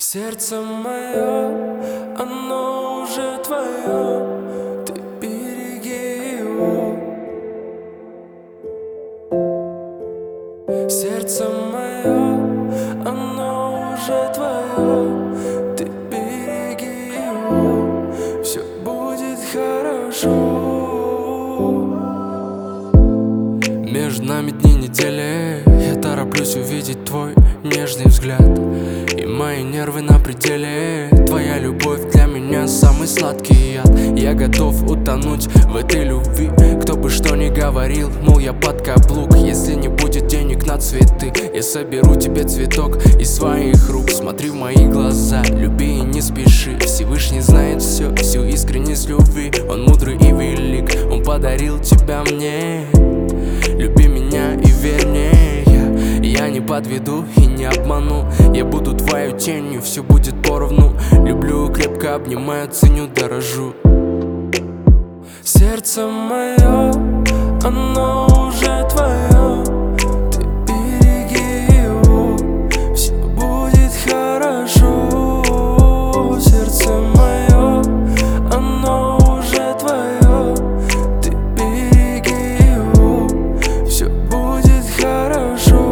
Сердце мое, оно уже твое, ты береги его. Сердце мое, оно уже твое, ты береги его. Все будет хорошо. Между нами дни недели, я тороплюсь увидеть твой нежный взгляд. И мои нервы на пределе. Твоя любовь для меня самый сладкий яд. Я готов утонуть в этой любви. Кто бы что ни говорил, мол, я под каблук. Если не будет денег на цветы, я соберу тебе цветок из своих рук. Смотри в мои глаза, люби и не спеши. Всевышний знает все, всю искренность любви. Он мудрый и велик, он подарил тебя мне. Люби меня и верь мне, я не подведу и не обману. Я буду твоей тенью, все будет поровну. Люблю, крепко обнимаю, ценю, дорожу. Сердце мое, оно уже твое, ты береги его, все будет хорошо. Сердце мое, оно уже твое, ты береги его, все будет хорошо.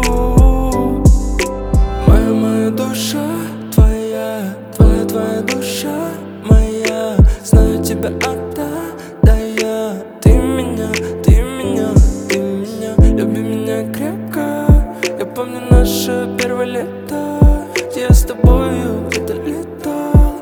Моя душа, твоя душа моя, знаю тебя отдая. Ты меня, люби меня крепко. Я помню наше первое лето, где я с тобою где-то летал.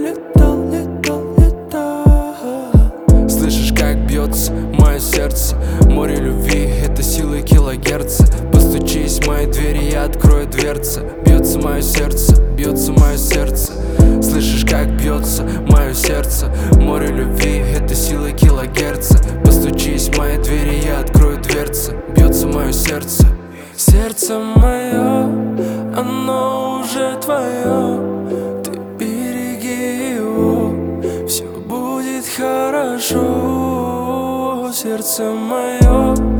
Слышишь, как бьется мое сердце, море любви, это силы килогерца. Постучись в мои двери, я открою дверцы. Бьется мое сердце, бьется мое сердце. Слышишь, как бьется мое сердце, море любви, это силы килогерца. Постучись в мои двери, я открою дверцы. Бьется мое сердце. Сердце мое, оно уже твое, ты береги его, все будет хорошо. Сердце мое,